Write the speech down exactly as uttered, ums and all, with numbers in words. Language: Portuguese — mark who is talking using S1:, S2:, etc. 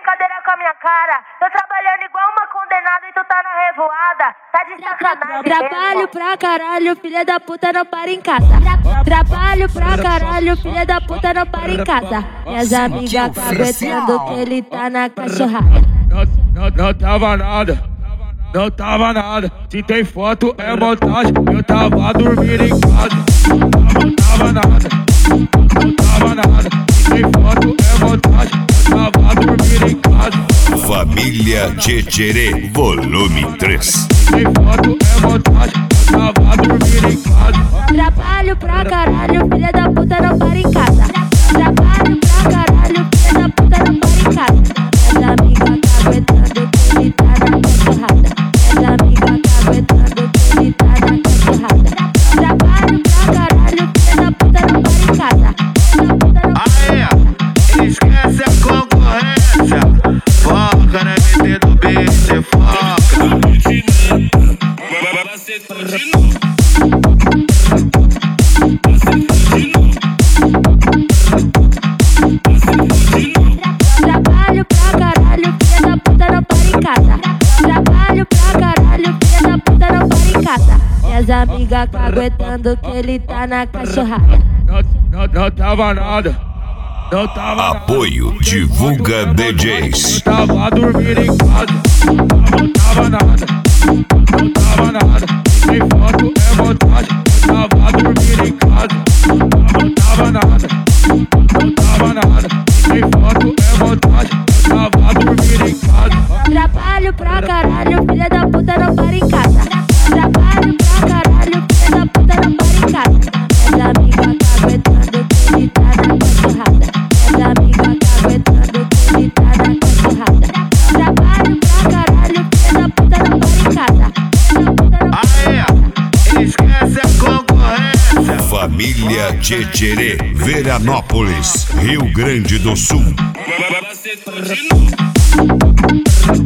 S1: brincadeira com a minha cara. Tô trabalhando igual uma condenada e tu tá na revoada. Tá de sacanagem.
S2: Trabalho pra caralho, filha da puta não para em casa. Trabalho pra caralho, filha da puta não para em casa. Minhas amigas tá aguentando que ele tá na cachorrada.
S3: Não, não, não tava nada, não tava nada. Se tem foto é montagem, eu tava dormindo em casa. Não tava nada, não tava nada. Se tem foto é montagem, eu tava dormindo em casa.
S4: Família Tchetcherê, volume três.
S3: Se tem foto é montagem, eu tava dormindo em casa.
S2: Trabalho pra caralho, filha da puta não para em casa. Trabalho pra caralho, filha da puta não para em casa. Minhas amigas tá aguentando que ele tá na cachorrada. Minhas amigas tá aguentando que ele tá na cachorrada. Trabalho pra caralho, filha da puta não para em casa.
S5: Aê, esquece a concorrência. Foca na M T do beat, foca.
S2: Trabalho pra caralho, filha da puta não para em casa. Trabalho pra caralho, filha da puta não para em casa. Minhas amigas tá aguentando que ele tá na cachorrada.
S3: Não, não, não tava nada, não tava nada.
S4: Apoio Divulga D Js.
S3: Eu tava dormindo em casa. Não tava nada, não tava nada. Se tem foto é montagem, eu tava dormindo em casa. Não tava nada, não tava nada. Se tem foto é montagem, eu tava dormindo em casa.
S2: Trabalho pra caralho, filha da puta não para em casa. Trabalho pra caralho, filha da puta não para em casa. Minhas amigas tá aguentando que ele tá na cachorrada. Minhas amigas tá aguentando que ele tá na cachorrada. Trabalho pra caralho, filha da puta não para em casa.
S5: Aê, esquece a concorrência.
S4: Família Tchetcherê, Veranópolis, Rio Grande do Sul.